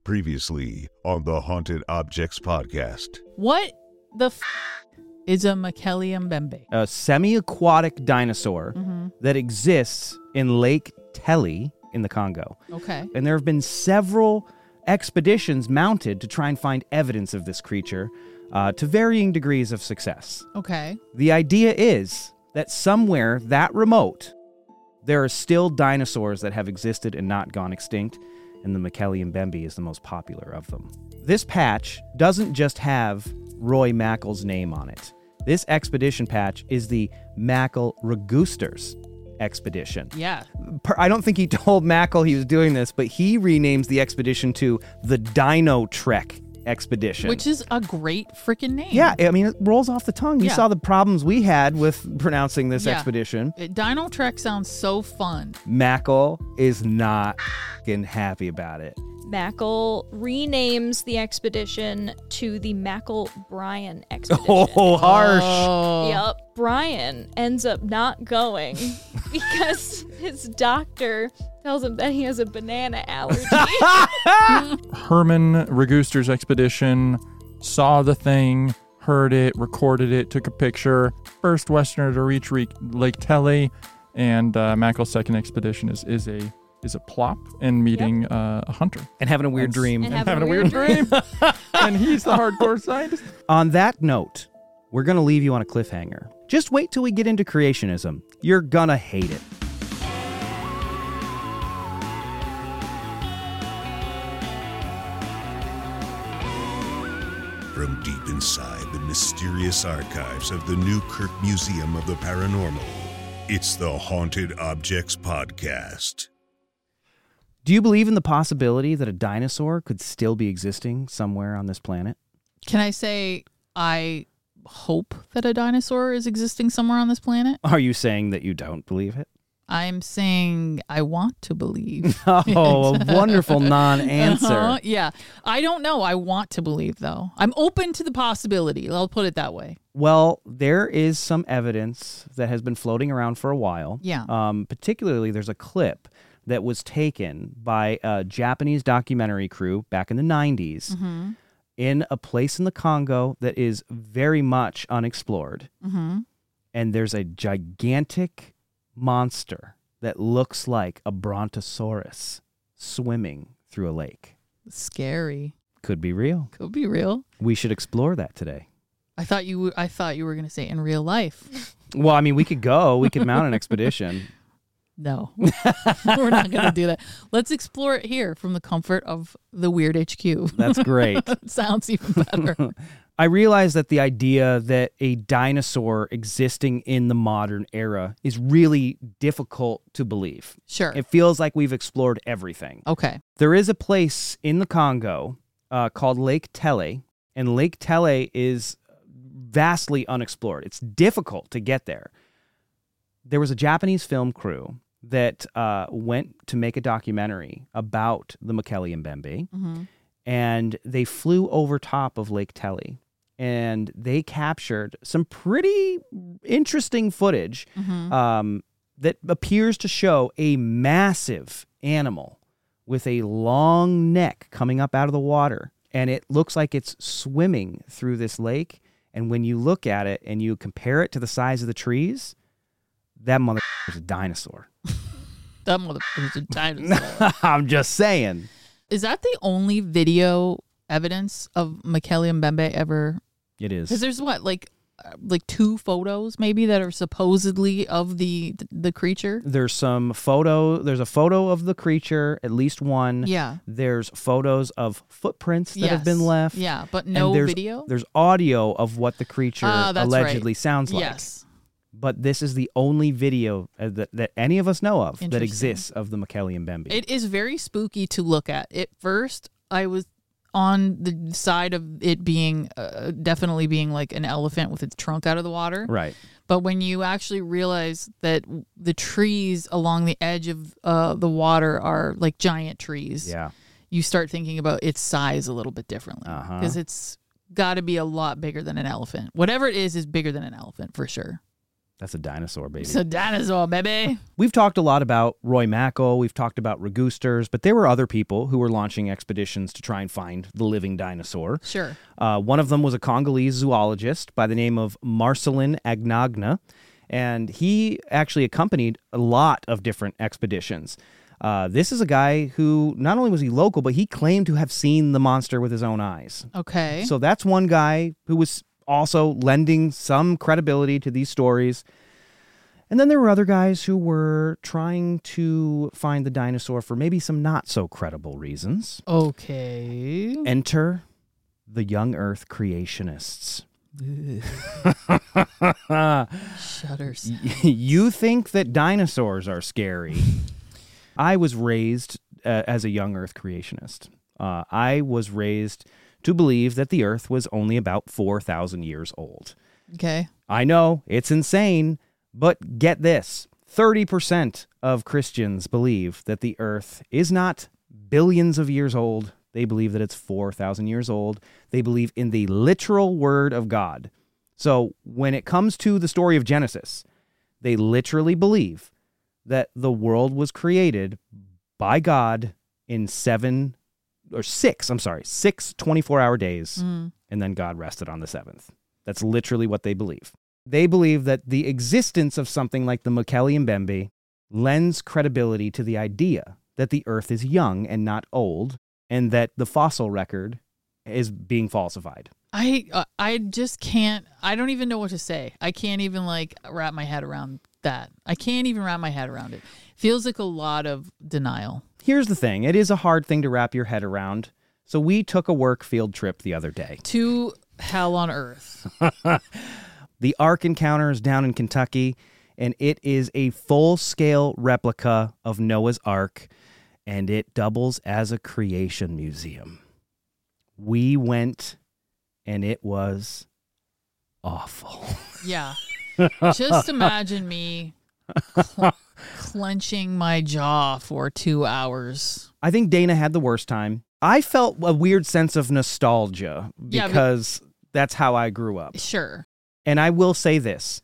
Previously on the Haunted Objects Podcast. What the is a Mokele-mbembe? A semi-aquatic dinosaur that exists in Lake Tele in the Congo. Okay. And there have been several expeditions mounted to try and find evidence of this creature to varying degrees of success. Okay. The idea is that somewhere that remote, there are still dinosaurs that have existed and not gone extinct, and the Mokele-mbembe is the most popular of them. This patch doesn't just have Roy Mackle's name on it. This expedition patch is the Mackle-Regusters expedition. Yeah. I don't think he told Mackle he was doing this, but he renames the expedition to the Dino Trek expedition. Which is a great freaking name. Yeah, I mean, it rolls off the tongue. You Yeah. saw the problems we had with pronouncing this Yeah. expedition. Dino Trek sounds so fun. Mackle is not f***ing happy about it. Mackle renames the expedition to the Mackle-Bryan expedition. Oh, harsh. Oh. Yep. Brian ends up not going because his doctor tells him that he has a banana allergy. Herman Reguster's expedition saw the thing, heard it, recorded it, took a picture. First Westerner to reach Lake Tele, and Mackle's second expedition is a plop and meeting a hunter. And having a weird dream. And having a weird dream. And he's the hardcore scientist. On that note, we're going to leave you on a cliffhanger. Just wait till we get into creationism. You're going to hate it. From deep inside the mysterious archives of the Newkirk Museum of the Paranormal, it's the Haunted Objects Podcast. Do you believe in the possibility that a dinosaur could still be existing somewhere on this planet? Can I say I hope that a dinosaur is existing somewhere on this planet? Are you saying that you don't believe it? I'm saying I want to believe. Oh, a wonderful non-answer. Uh-huh. Yeah. I don't know. I want to believe, though. I'm open to the possibility. I'll put it that way. Well, there is some evidence that has been floating around for a while. Yeah. Particularly, there's a clip that was taken by a Japanese documentary crew back in the 90s in a place in the Congo that is very much unexplored. And there's a gigantic monster that looks like a brontosaurus swimming through a lake. Scary. Could be real. Could be real. We should explore that today. I thought you were going to say in real life. Well, I mean, we could go. We could mount an expedition. No, we're not going to do that. Let's explore it here from the comfort of the Weird HQ. That's great. Sounds even better. I realize that the idea that a dinosaur existing in the modern era is really difficult to believe. Sure. It feels like we've explored everything. Okay. There is a place in the Congo called Lake Tele, and Lake Tele is vastly unexplored. It's difficult to get there. There was a Japanese film crew that went to make a documentary about the Mokele-mbembe, and they flew over top of Lake Tele, and they captured some pretty interesting footage that appears to show a massive animal with a long neck coming up out of the water, and it looks like it's swimming through this lake, and when you look at it and you compare it to the size of the trees, that mother is a dinosaur. That motherfucker's a dinosaur. I'm just saying. Is that the only video evidence of Mokele-mbembe ever? It is. Because there's like 2 photos maybe that are supposedly of the creature. There's a photo of the creature, at least one. Yeah. There's photos of footprints that have been left. Yeah, but And no there's, video? There's audio of what the creature That's allegedly right. sounds like. Yes. But this is the only video that any of us know of that Interesting. exists of the Mokele-mbembe. It is very spooky to look at. At first, I was on the side of it being definitely being like an elephant with its trunk out of the water. Right. But when you actually realize that the trees along the edge of the water are like giant trees, Yeah. you start thinking about its size a little bit differently. Because it's got to be a lot bigger than an elephant. Whatever it is bigger than an elephant for sure. That's a dinosaur, baby. It's a dinosaur, baby. We've talked a lot about Roy Mackal. We've talked about Ragoosters, but there were other people who were launching expeditions to try and find the living dinosaur. Sure. One of them was a Congolese zoologist by the name of Marcelin Agnagna, and he actually accompanied a lot of different expeditions. This is a guy who not only was he local, but he claimed to have seen the monster with his own eyes. Okay. So that's one guy who was also lending some credibility to these stories. And then there were other guys who were trying to find the dinosaur for maybe some not so credible reasons. Okay. Enter the young Earth creationists. Shudders. You think that dinosaurs are scary. I was raised as a young Earth creationist. I was raised to believe that the Earth was only about 4,000 years old. Okay. I know, it's insane, but get this. 30% of Christians believe that the Earth is not billions of years old. They believe that it's 4,000 years old. They believe in the literal word of God. So when it comes to the story of Genesis, they literally believe that the world was created by God in 6 24-hour days, and then God rested on the seventh. That's literally what they believe. They believe that the existence of something like the Mokele Mbembe lends credibility to the idea that the Earth is young and not old, and that the fossil record is being falsified. I just can't. I don't even know what to say. I can't even wrap my head around that. I can't even wrap my head around it. Feels like a lot of denial. Here's the thing. It is a hard thing to wrap your head around. So we took a work field trip the other day. To hell on earth. The Ark Encounter is down in Kentucky, and it is a full-scale replica of Noah's Ark, and it doubles as a creation museum. We went, and it was awful. Yeah. Just imagine me clenching my jaw for 2 hours. I think Dana had the worst time. I felt a weird sense of nostalgia because that's how I grew up. Sure. And I will say this.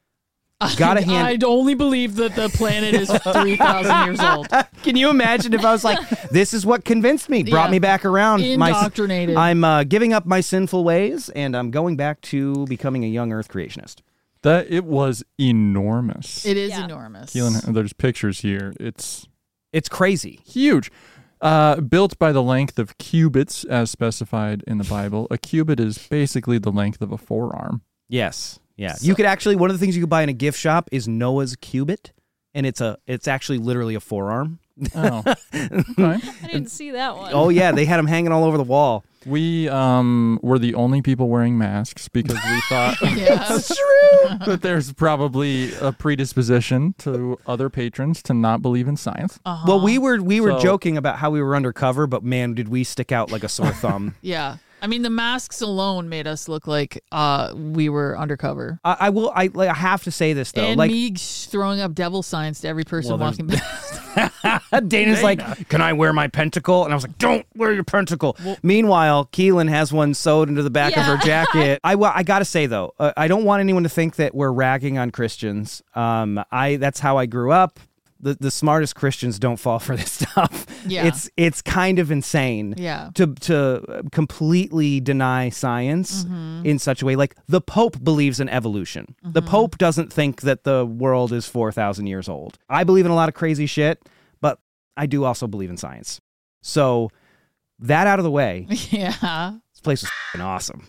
I'd only believe that the planet is 3,000 years old. Can you imagine if I was like, this is what convinced me, brought me back around. Indoctrinated. I'm giving up my sinful ways, and I'm going back to becoming a young Earth creationist. It was enormous. It is enormous. Keelan, there's pictures here. It's crazy. Huge. Built by the length of cubits as specified in the Bible. A cubit is basically the length of a forearm. Yes. Yeah. So, you could actually, one of the things you could buy in a gift shop is Noah's Cubit, and it's actually literally a forearm. Oh. Okay. I didn't see that one. Oh, yeah. They had them hanging all over the wall. We were the only people wearing masks because we thought That's true. that there's probably a predisposition to other patrons to not believe in science. Uh-huh. Well, we were joking about how we were undercover, but man, did we stick out like a sore thumb. Yeah. I mean, the masks alone made us look like we were undercover. I have to say this, though. And me throwing up devil signs to every person walking past. Dana's like, can I wear my pentacle? And I was like, don't wear your pentacle. Well, meanwhile, Keelan has one sewed into the back of her jacket. I got to say, though, I don't want anyone to think that we're ragging on Christians. That's how I grew up. The smartest Christians don't fall for this stuff. Yeah. It's kind of insane to completely deny science in such a way. Like the Pope believes in evolution. The Pope doesn't think that the world is 4,000 years old. I believe in a lot of crazy shit, but I do also believe in science. So that out of the way. Yeah. This place was f***ing awesome.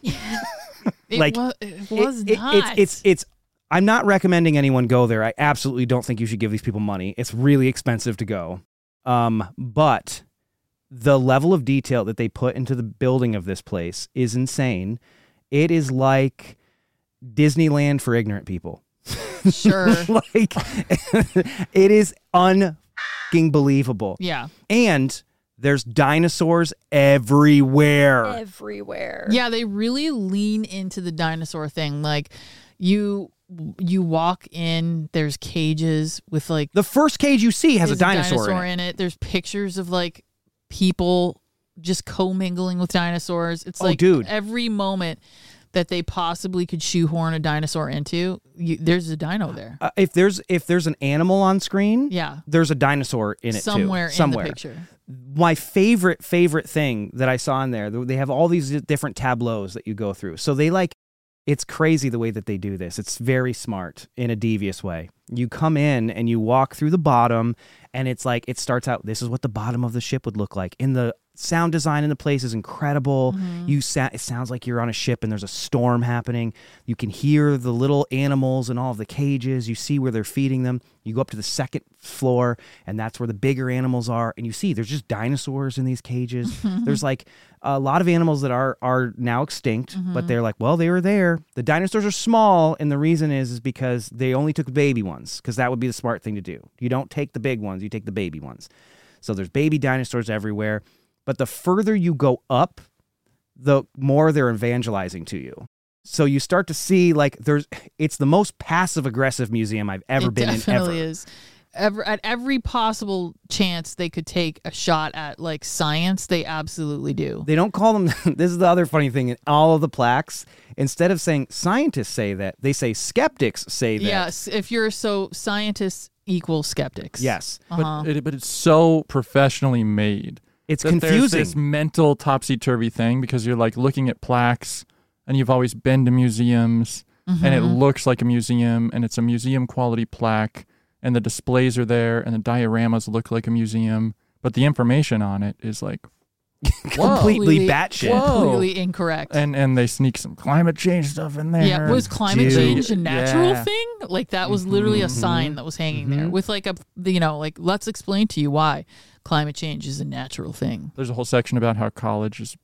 It was not. It's I'm not recommending anyone go there. I absolutely don't think you should give these people money. It's really expensive to go. But the level of detail that they put into the building of this place is insane. It is like Disneyland for ignorant people. Sure. It is un-fucking believable. Yeah. And there's dinosaurs everywhere. Everywhere. Yeah, they really lean into the dinosaur thing. Like you walk in, there's cages with the first cage you see has a dinosaur in it. There's pictures of people just commingling with dinosaurs. It's dude, every moment that they possibly could shoehorn a dinosaur into, there's a dino there. If there's an animal on screen, Yeah. there's a dinosaur in it Somewhere too. in the picture. My favorite thing that I saw in there, they have all these different tableaus that you go through. So it's crazy the way that they do this. It's very smart in a devious way. You come in and you walk through the bottom, and it's like it starts out, this is what the bottom of the ship would look like. In the sound design in the place is incredible. It sounds like you're on a ship and there's a storm happening. You can hear the little animals in all of the cages. You see where they're feeding them. You go up to the second floor, and that's where the bigger animals are. And you see there's just dinosaurs in these cages. There's like a lot of animals that are now extinct, but they're like, well, they were there. The dinosaurs are small, and the reason is because they only took the baby ones, because that would be the smart thing to do. You don't take the big ones, you take the baby ones. So there's baby dinosaurs everywhere. But the further you go up, the more they're evangelizing to you. So you start to see it's the most passive aggressive museum I've ever been in. It definitely is. At every possible chance they could take a shot at like science, they absolutely do. They don't call them. This is the other funny thing in all of the plaques. Instead of saying scientists say that, they say skeptics say that. Yes, if you're scientists equal skeptics. Yes, Uh-huh. But it's so professionally made. it's That there's confusing. this mental topsy-turvy thing because you're like looking at plaques and you've always been to museums and it looks like a museum and it's a museum quality plaque and the displays are there and the dioramas look like a museum, but the information on it is like Completely batshit. Completely incorrect. and they sneak some climate change stuff in there. Yeah, was climate Dude. change a natural Yeah. thing? Like that was literally a sign that was hanging there with like let's explain to you why climate change is a natural thing. There's a whole section about how college is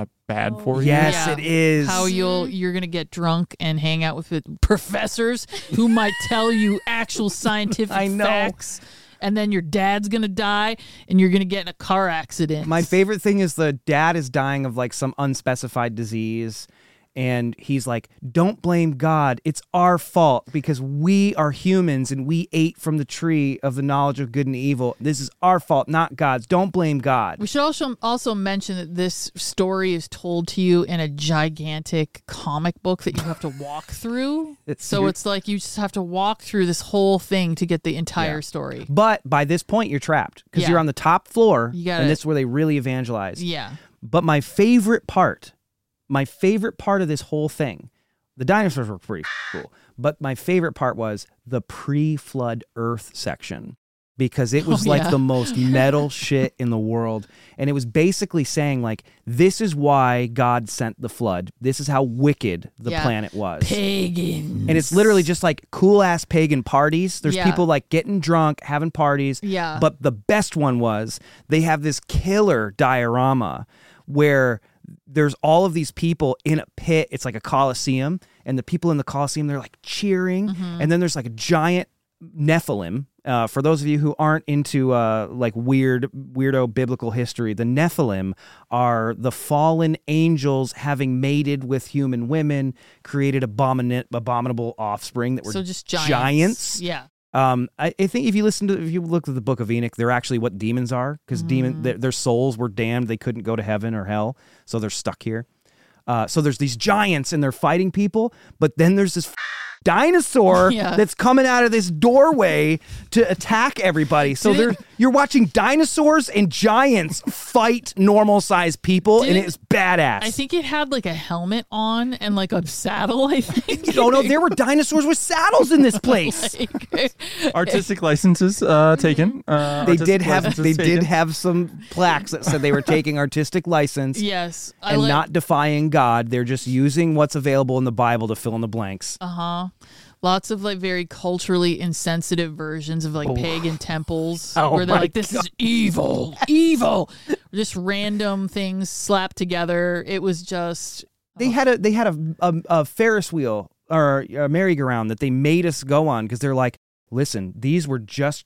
bad for you. Yes, Yeah. it is. How you're gonna get drunk and hang out with professors who might tell you actual scientific I know. facts, and then your dad's gonna die and you're gonna get in a car accident. My favorite thing is the dad is dying of like some unspecified disease. And he's like, don't blame God. It's our fault because we are humans and we ate from the tree of the knowledge of good and evil. This is our fault, not God's. Don't blame God. We should also mention that this story is told to you in a gigantic comic book that you have to walk through. It's like you just have to walk through this whole thing to get the entire story. But by this point, you're trapped because Yeah. you're on the top floor, You gotta- and this is where they really evangelize. Yeah. But my favorite part of this whole thing, the dinosaurs were pretty cool, but my favorite part was the pre-flood Earth section because it was like the most metal shit in the world. And it was basically saying like, this is why God sent the flood. This is how wicked the planet was. Pagans. And it's literally just like cool ass pagan parties. There's Yeah. people like getting drunk, having parties. Yeah. But the best one was they have this killer diorama where there's all of these people in a pit. It's like a coliseum, and the people in the coliseum, they're like cheering. And then there's like a giant Nephilim. For those of you who aren't into like weirdo biblical history, the Nephilim are the fallen angels having mated with human women, created abominable offspring that were so just giants. Yeah. I think if you look at the Book of Enoch, they're actually what demons are, because their souls were damned; they couldn't go to heaven or hell, so they're stuck here. So there's these giants, and they're fighting people, but then there's this dinosaur that's coming out of this doorway to attack everybody. So you're watching dinosaurs and giants fight normal sized people, and it's badass. I think it had like a helmet on and like a saddle, I think. No, there were dinosaurs with saddles in this place. Artistic licenses taken. They did have some plaques that said they were taking artistic license. Yes. And not defying God. They're just using what's available in the Bible to fill in the blanks. Lots of like very culturally insensitive versions of like pagan temples Oh where they're my like, this is evil, evil. Just random things slapped together. It was just. They had a Ferris wheel or a merry-go-round that they made us go on because they're like, listen, these were just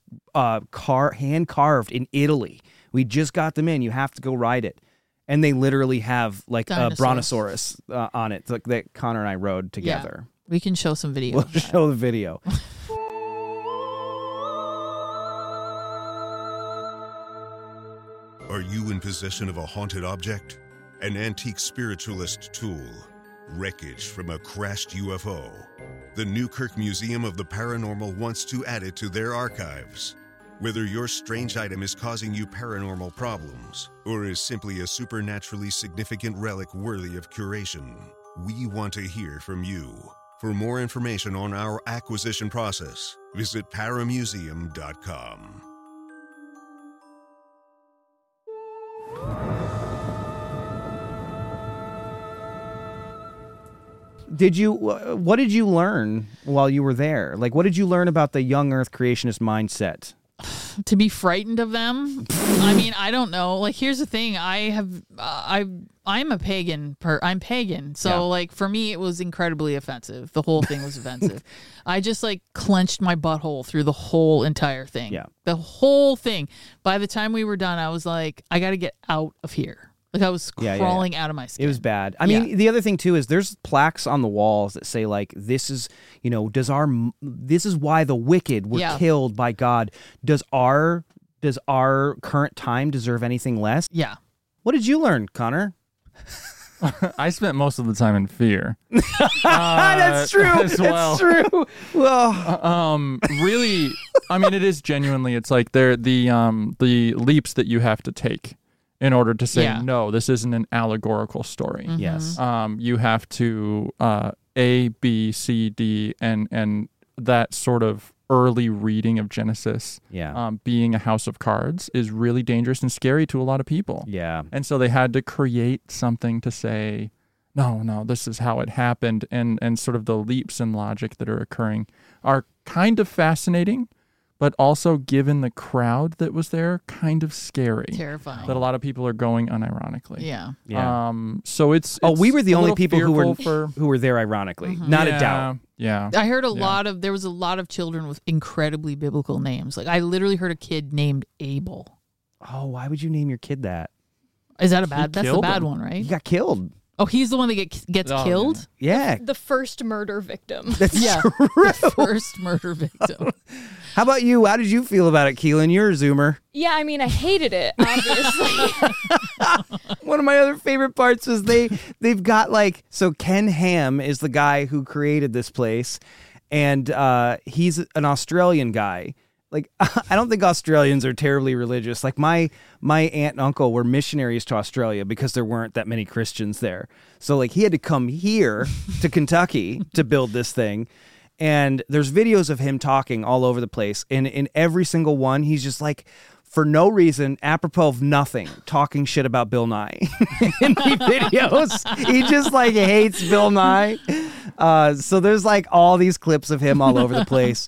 hand carved in Italy. We just got them in. You have to go ride it. And they literally have like a brontosaurus on it that Connor and I rode together. Yeah. We can show some video. We'll show the video. Are you in possession of a haunted object? An antique spiritualist tool? Wreckage from a crashed UFO. The Newkirk Museum of the Paranormal wants to add it to their archives. Whether your strange item is causing you paranormal problems or is simply a supernaturally significant relic worthy of curation, we want to hear from you. For more information on our acquisition process, visit paramuseum.com. What did you learn while you were there? Like, what did you learn about the young Earth creationist mindset? To be frightened of them? I mean, I don't know. Like, here's the thing. I'm a pagan. I'm pagan. So, Yeah. like, for me, it was incredibly offensive. The whole thing was offensive. I just, like, clenched my butthole through the whole entire thing. Yeah. The whole thing. By the time we were done, I was like, I got to get out of here. Like, I was crawling out of my skin. It was bad. I mean, the other thing too is there's plaques on the walls that say like, this is, this is why the wicked were killed by God. Does our current time deserve anything less? Yeah. What did you learn, Connor? I spent most of the time in fear. That's true. As well. That's true. Well, Really, I mean, it is genuinely. It's like the leaps that you have to take in order to say, no, this isn't an allegorical story. Mm-hmm. yes. You have to A, B, C, D, and that sort of early reading of Genesis, being a house of cards, is really dangerous and scary to a lot of people. Yeah. And so they had to create something to say, no, this is how it happened. And sort of the leaps in logic that are occurring are kind of fascinating, but also, given the crowd that was there, kind of scary. Terrifying. That a lot of people are going unironically. Yeah. Yeah. So it's we were the a only little people who fearful were there ironically. Not a doubt. Yeah. I heard there was a lot of children with incredibly biblical names. Like, I literally heard a kid named Abel. Oh, why would you name your kid that? Is that that's the killed bad him. one, right? He got killed. Oh, he's the one that gets Oh, killed? Yeah. The first murder victim. That's Yeah. true. The first murder victim. How about you? How did you feel about it, Keelan? You're a Zoomer. Yeah, I mean, I hated it, obviously. One of my other favorite parts was they've got like, so Ken Ham is the guy who created this place, and he's an Australian guy. Like, I don't think Australians are terribly religious. Like, my aunt and uncle were missionaries to Australia because there weren't that many Christians there. So, like, he had to come here to Kentucky to build this thing. And there's videos of him talking all over the place. And in every single one, he's just like, for no reason, apropos of nothing, talking shit about Bill Nye in the videos. He just, like, hates Bill Nye. So there's, like, all these clips of him all over the place.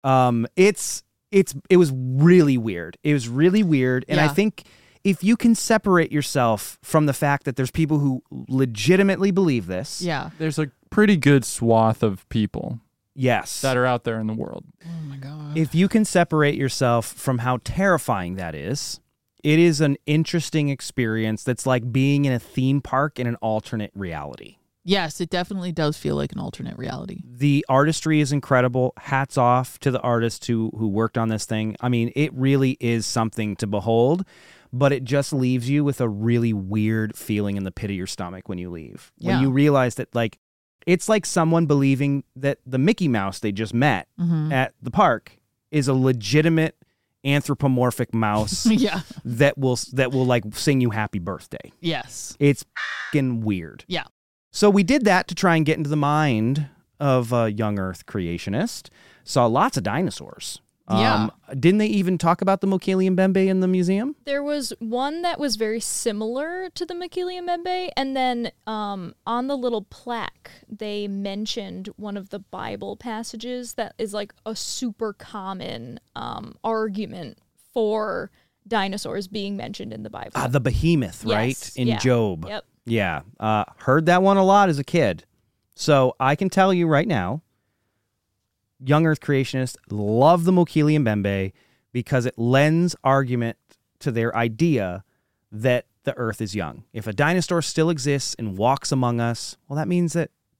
It was really weird. It was really weird. And I think if you can separate yourself from the fact that there's people who legitimately believe this. Yeah. There's a pretty good swath of people Yes. that are out there in the world. Oh, my God. If you can separate yourself from how terrifying that is, it is an interesting experience that's like being in a theme park in an alternate reality. Yes, it definitely does feel like an alternate reality. The artistry is incredible. Hats off to the artists who worked on this thing. I mean, it really is something to behold, but it just leaves you with a really weird feeling in the pit of your stomach when you leave. When you realize that, like, it's like someone believing that the Mickey Mouse they just met at the park is a legitimate anthropomorphic mouse Yeah. that will like sing you happy birthday. Yes. It's fucking weird. Yeah. So we did that to try and get into the mind of a young Earth creationist. Saw lots of dinosaurs. Yeah. Didn't they even talk about the Mokele-mbembe in the museum? There was one that was very similar to the Mokele-mbembe, and then on the little plaque, they mentioned one of the Bible passages that is like a super common argument for dinosaurs being mentioned in the Bible. The behemoth, right? Yes. In Yeah. Job. Yep. Yeah. Heard that one a lot as a kid. So I can tell you right now, young Earth creationists love the Mokele-mbembe because it lends argument to their idea that the Earth is young. If a dinosaur still exists and walks among us, well, that means that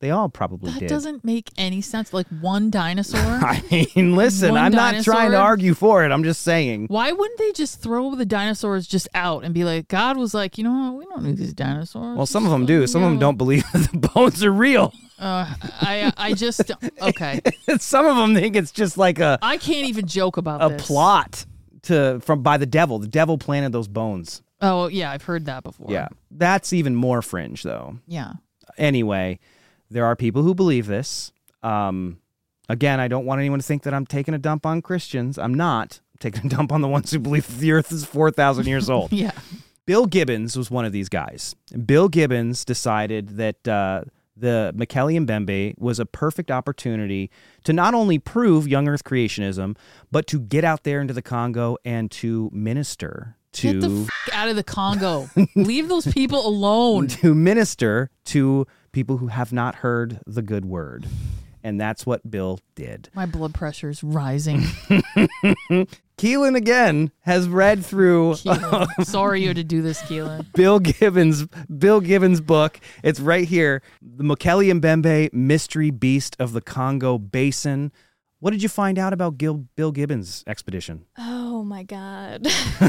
They all probably That did. doesn't make any sense. Like one dinosaur. I mean, listen, One I'm not trying to dinosaur? argue for it. I'm just saying. Why wouldn't they just throw the dinosaurs just out and be like, God was like, you know what? We don't need these dinosaurs. Well, some of them do. Some of them don't believe that the bones are real. I just okay. Some of them think it's just like a I can't even joke about this. plot by the devil. The devil planted those bones. Oh yeah, I've heard that before. Yeah, that's even more fringe, though. Yeah. Anyway, there are people who believe this. Again, I don't want anyone to think that I'm taking a dump on Christians. I'm not. I'm taking a dump on the ones who believe that the earth is 4,000 years old. Yeah. Bill Gibbons was one of these guys. Bill Gibbons decided that the Mekele Mbembe was a perfect opportunity to not only prove young earth creationism, but to get out there into the Congo and to minister Get the out of the Congo. Leave those people alone. to minister to people who have not heard the good word. And that's what Bill did. My blood pressure's rising. Keelan, again, has read through Keelan. Sorry you had to do this, Keelan. Bill Gibbons' book. It's right here. The Mekele Mbembe, Mystery Beast of the Congo Basin. What did you find out about Bill Gibbons' expedition? Oh my God.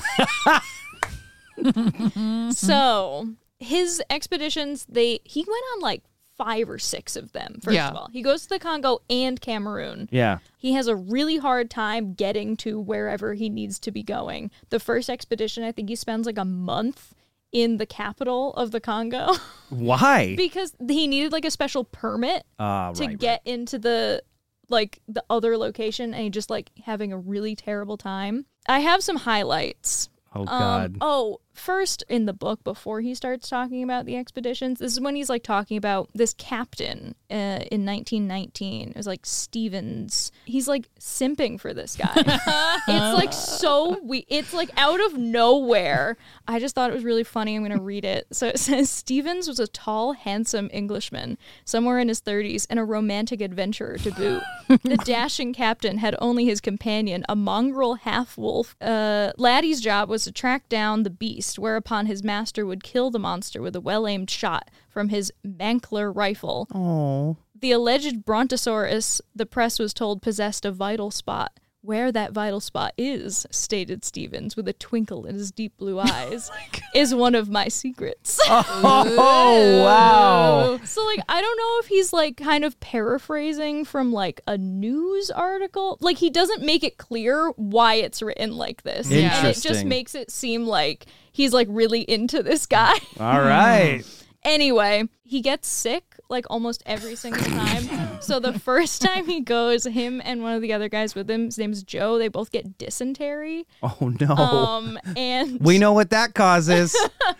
So his expeditions, he went on like 5 or 6 of them, first of all. He goes to the Congo and Cameroon. Yeah. He has a really hard time getting to wherever he needs to be going. The first expedition, I think he spends like a month in the capital of the Congo. Why? Because he needed like a special permit to get into the other location, and he just like having a really terrible time. I have some highlights. Oh, God. First in the book, before he starts talking about the expeditions, this is when he's like talking about this captain in 1919. It was like Stevens. He's like simping for this guy. It's like it's like out of nowhere. I just thought it was really funny. I'm going to read it. So it says, Stevens was a tall, handsome Englishman, somewhere in his 30s, and a romantic adventurer to boot. The dashing captain had only his companion, a mongrel half-wolf. Laddie's job was to track down the beast, whereupon his master would kill the monster with a well-aimed shot from his Mankler rifle. Oh. The alleged Brontosaurus, the press was told, possessed a vital spot. Where that vital spot is, stated Stevens with a twinkle in his deep blue eyes, is one of my secrets. Oh, wow. So, like, I don't know if he's, like, kind of paraphrasing from, like, a news article. Like, he doesn't make it clear why it's written like this. And it just Interesting. makes it seem like he's, like, really into this guy. All right. Anyway, he gets sick like almost every single time. So the first time he goes, him and one of the other guys with him, his name's Joe, they both get dysentery. Oh, no. And We know what that causes.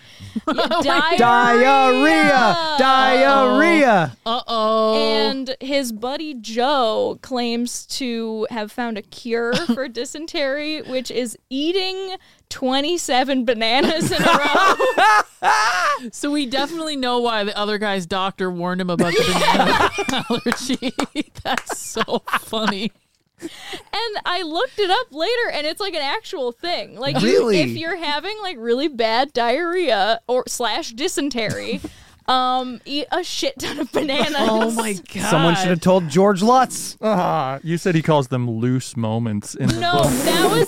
diarrhea. Diarrhea. Uh-oh. And his buddy Joe claims to have found a cure for dysentery, which is eating 27 bananas in a row. So we definitely know why the other guy's doctor warned him about the banana allergy. That's so funny. And I looked it up later, and it's like an actual thing. Like, Really? if you're having like really bad diarrhea or / dysentery, eat a shit ton of bananas. Oh my God. Someone should have told George Lutz. You said he calls them loose moments in the No, book. that was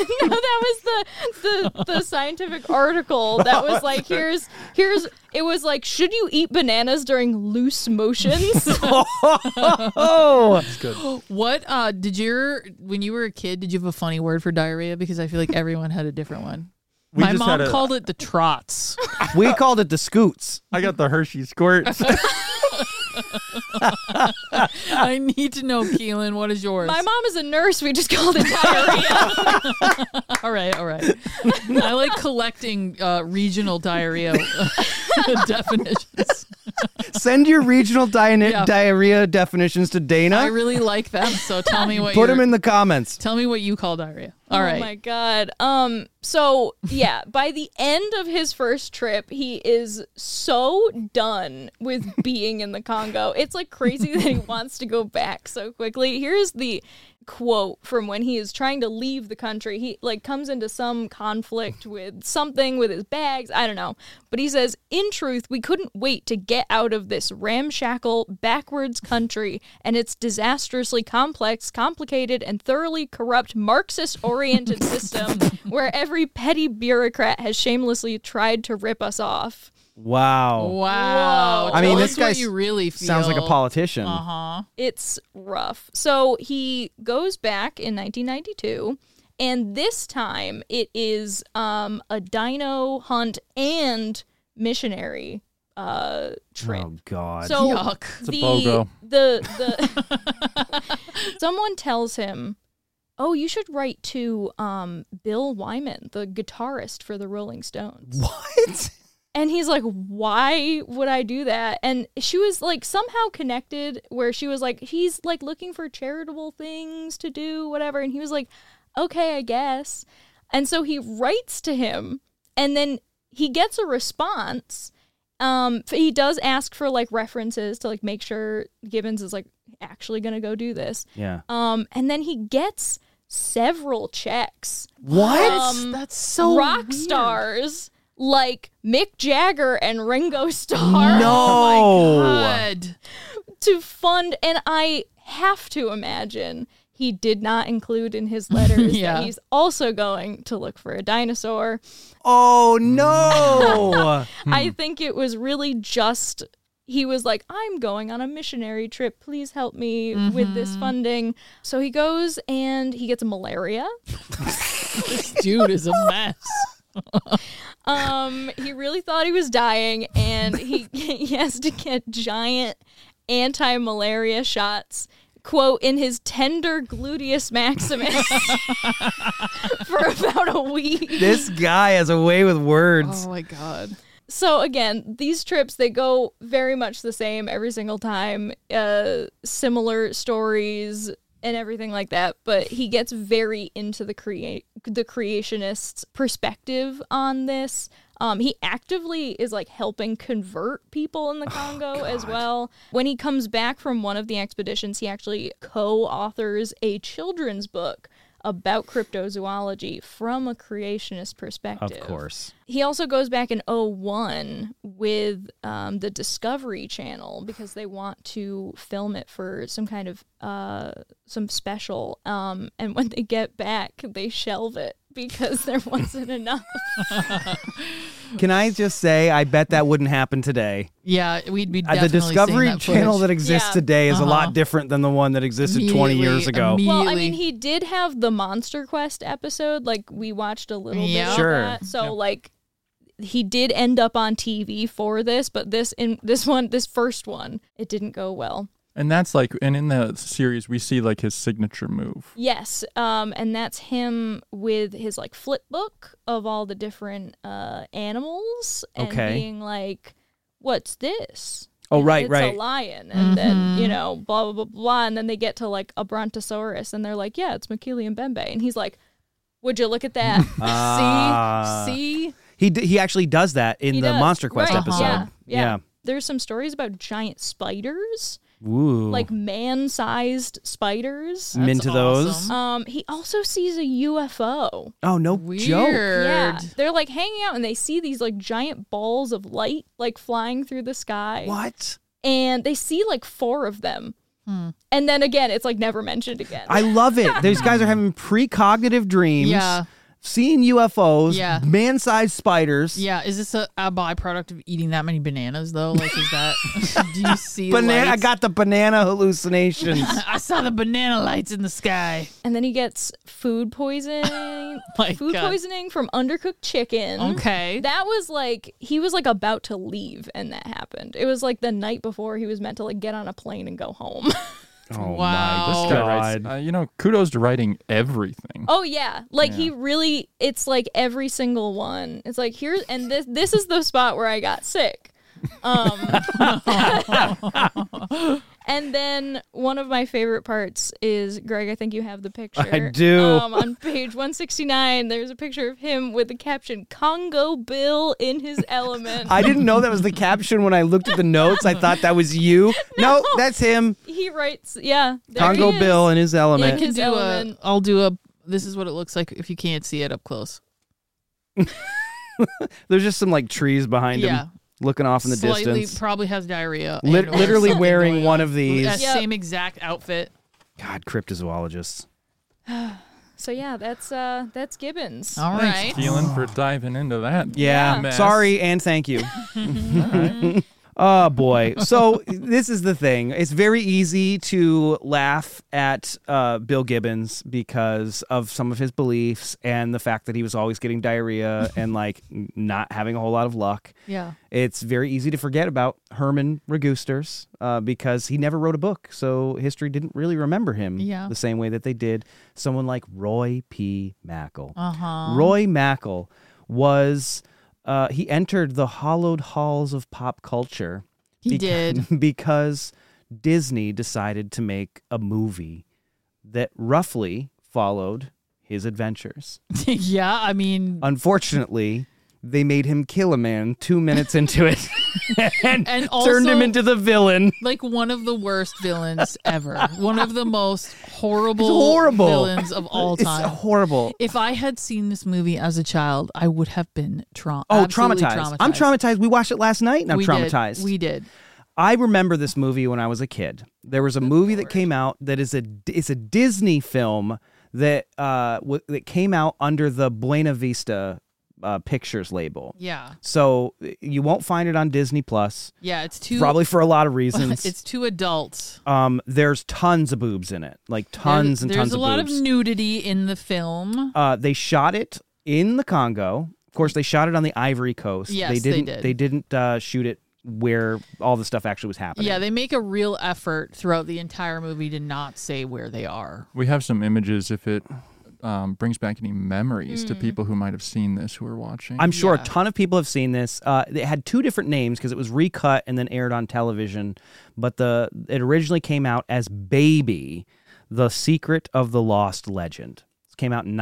the scientific article that was like, here's it was like, should you eat bananas during loose motions? Oh. That's good. What when you were a kid, did you have a funny word for diarrhea? Because I feel like everyone had a different one. We My just mom had called it the trots. We called it the scoots. I got the Hershey squirts. I need to know, Keelan, what is yours? My mom is a nurse. We just called it diarrhea. All right. I like collecting regional diarrhea definitions. Send your regional diarrhea definitions to Dana. I really like them. So tell me what Put them in the comments. Tell me what you call diarrhea. All right. Oh my God. So yeah, by the end of his first trip, he is so done with being in the Congo. It's like crazy that he wants to go back so quickly. Here's the quote from when he is trying to leave the country. He like comes into some conflict with something with his bags. I don't know. But he says, in truth, we couldn't wait to get out of this ramshackle, backwards country and its disastrously complex, complicated, and thoroughly corrupt Marxist-oriented system where every petty bureaucrat has shamelessly tried to rip us off. Wow. Wow. I mean, Tell this us guy what you really feel. sounds like a politician. Uh-huh. It's rough. So he goes back in 1992, and this time it is a dino hunt and missionary trip. Oh, God. So Yuck. It's a BOGO. the someone tells him, "Oh, you should write to Bill Wyman, the guitarist for the Rolling Stones." What? And he's like, why would I do that? And she was like somehow connected where she was like, he's like looking for charitable things to do, whatever. And he was like, okay, I guess. And so he writes to him and then he gets a response. He does ask for like references to like make sure Gibbons is like actually going to go do this. Yeah. And then he gets several checks. What? That's so rock weird. stars like Mick Jagger and Ringo Starr. No. Oh my God. To fund, and I have to imagine he did not include in his letters Yeah. that he's also going to look for a dinosaur. Oh, no. I think it was really just, he was like, I'm going on a missionary trip. Please help me with this funding. So he goes and he gets malaria. This dude is a mess. He really thought he was dying, and he has to get giant anti-malaria shots, quote, in his tender gluteus maximus for about a week. This guy has a way with words. Oh my God. So again, these trips, they go very much the same every single time, similar stories and everything like that, but he gets very into the creationist's perspective on this. He actively is like helping convert people in the Congo as well. When he comes back from one of the expeditions, he actually co-authors a children's book about cryptozoology from a creationist perspective. Of course. He also goes back in 2001 with the Discovery Channel because they want to film it for some kind of some special. And when they get back, they shelve it because there wasn't enough. Can I just say, I bet that wouldn't happen today. Yeah, we'd be The definitely Discovery seeing that Channel footage. that exists Yeah. today is a Uh-huh. lot different than the one that existed 20 years ago. Immediately. Well, I mean, he did have the Monster Quest episode. Like, we watched a little bit of Sure. that. So, like, he did end up on TV for this, but this first one, it didn't go well. And that's like, and in the series, we see like his signature move. Yes, and that's him with his like flip book of all the different animals, and Okay. being like, "What's this?" Oh, And right, it's right. a lion, and then blah blah blah blah, and then they get to like a brontosaurus, and they're like, "Yeah, it's Machilian Bembe," and he's like, "Would you look at that?" See? He actually does that in He the does. Monster Quest Right. episode. Yeah. There's some stories about giant spiders, Ooh. like man-sized spiders. I'm into those. awesome. He also sees a UFO. Oh, no Weird. joke. Yeah, they're like hanging out and they see these like giant balls of light like flying through the sky. What? And they see like 4 of them. And then again, it's like never mentioned again. I love it. These guys are having precognitive dreams. Yeah. Seeing UFOs, Yeah. man-sized spiders. Yeah, is this a byproduct of eating that many bananas though? Like, is that? Do you see? Banana. I lights? got the banana hallucinations. I saw the banana lights in the sky. And then he gets food poisoning. My food God. poisoning from undercooked chicken. Okay. That was like, he was like about to leave and that happened. It was like the night before he was meant to like get on a plane and go home. Oh Wow. my This guy writes, God. kudos to writing everything. Oh yeah, like he really, it's like every single one. It's like here's, and this is the spot where I got sick. And then one of my favorite parts is, Greg, I think you have the picture. I do. On page 169, there's a picture of him with the caption, Congo Bill in his element. I didn't know that was the caption when I looked at the notes. I thought that was you. No, that's him. He writes, there Congo he is. Bill in his element. His element. I'll do a. This is what it looks like if you can't see it up close. There's just some like trees behind Yeah. him looking off in the Slightly, distance. probably has diarrhea. Literally something wearing going one on. of these. That Yep. same exact outfit. God, cryptozoologists. So yeah, that's Gibbons. All right. Keelan for diving into that. Yeah. mess. Sorry and thank you. All right. Oh boy. So this is the thing. It's very easy to laugh at Bill Gibbons because of some of his beliefs and the fact that he was always getting diarrhea and like not having a whole lot of luck. Yeah. It's very easy to forget about Herman Regusters because he never wrote a book, so history didn't really remember him the same way that they did someone like Roy P. Mackal. Roy Mackal was... he entered the hallowed halls of pop culture. He did. Because Disney decided to make a movie that roughly followed his adventures. Yeah, I mean... Unfortunately, they made him kill a man 2 minutes into it and also, turned him into the villain. Like one of the worst villains ever. One of the most horrible villains of all time. It's horrible. If I had seen this movie as a child, I would have been traumatized. traumatized. I'm traumatized. We watched it last night and I'm traumatized. We did. I remember this movie when I was a kid. There was a movie that came out that is it's a Disney film that that came out under the Buena Vista Pictures label. Yeah. So you won't find it on Disney Plus. Yeah, it's too... Probably for a lot of reasons. It's too adult. There's tons of boobs in it. Like tons There's of boobs. a lot of nudity in the film. They shot it in the Congo. Of course, they shot it on the Ivory Coast. Yes, they they didn't. did. They didn't shoot it where all the stuff actually was happening. Yeah, they make a real effort throughout the entire movie to not say where they are. We have some images if it brings back any memories to people who might have seen this who are watching. I'm sure Yeah. a ton of people have seen this. It had two different names because it was recut and then aired on television. But it originally came out as Baby, The Secret of the Lost Legend. It came out in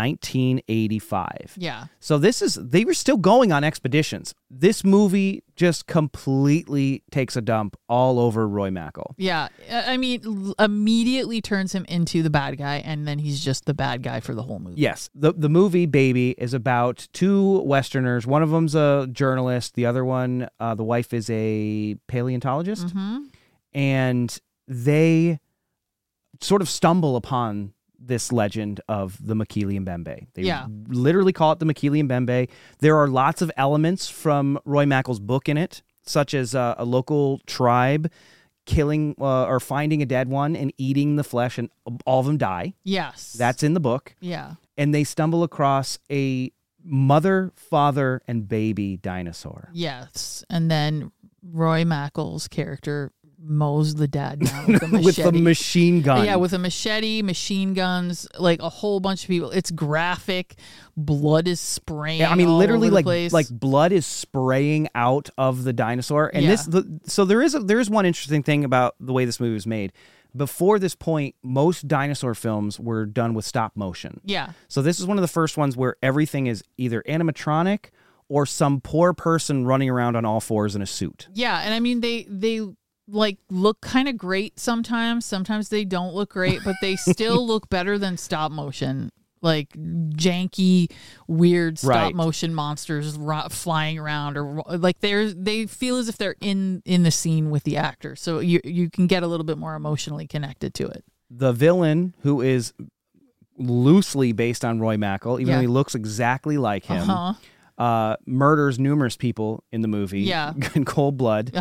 1985. Yeah. So they were still going on expeditions. This movie just completely takes a dump all over Roy Mackal. Yeah. I mean, immediately turns him into the bad guy, and then he's just the bad guy for the whole movie. Yes. The movie Baby is about two Westerners. One of them's a journalist. The other one, the wife is a paleontologist. Mm-hmm. And they sort of stumble upon this legend of the Makili Mbembe. They literally call it the Makili Mbembe. There are lots of elements from Roy Mackal's book in it, such as a local tribe killing or finding a dead one and eating the flesh, and all of them die. Yes. That's in the book. Yeah. And they stumble across a mother, father, and baby dinosaur. Yes. And then Roy Mackal's character mows the dad down with a machete. With the machine gun. Yeah, with a machete, machine guns, like a whole bunch of people. It's graphic. Blood is spraying. Yeah, I mean, all literally, over the place. like blood is spraying out of the dinosaur. And Yeah. so there is one interesting thing about the way this movie was made. Before this point, most dinosaur films were done with stop motion. Yeah. So this is one of the first ones where everything is either animatronic or some poor person running around on all fours in a suit. Yeah, and I mean they like look kind of great sometimes. Sometimes they don't look great, but they still look better than stop motion. Like janky, weird stop motion monsters flying around, or like they feel as if they're in the scene with the actor. So you can get a little bit more emotionally connected to it. The villain, who is loosely based on Roy Mackal, even though he looks exactly like him, murders numerous people in the movie in cold blood,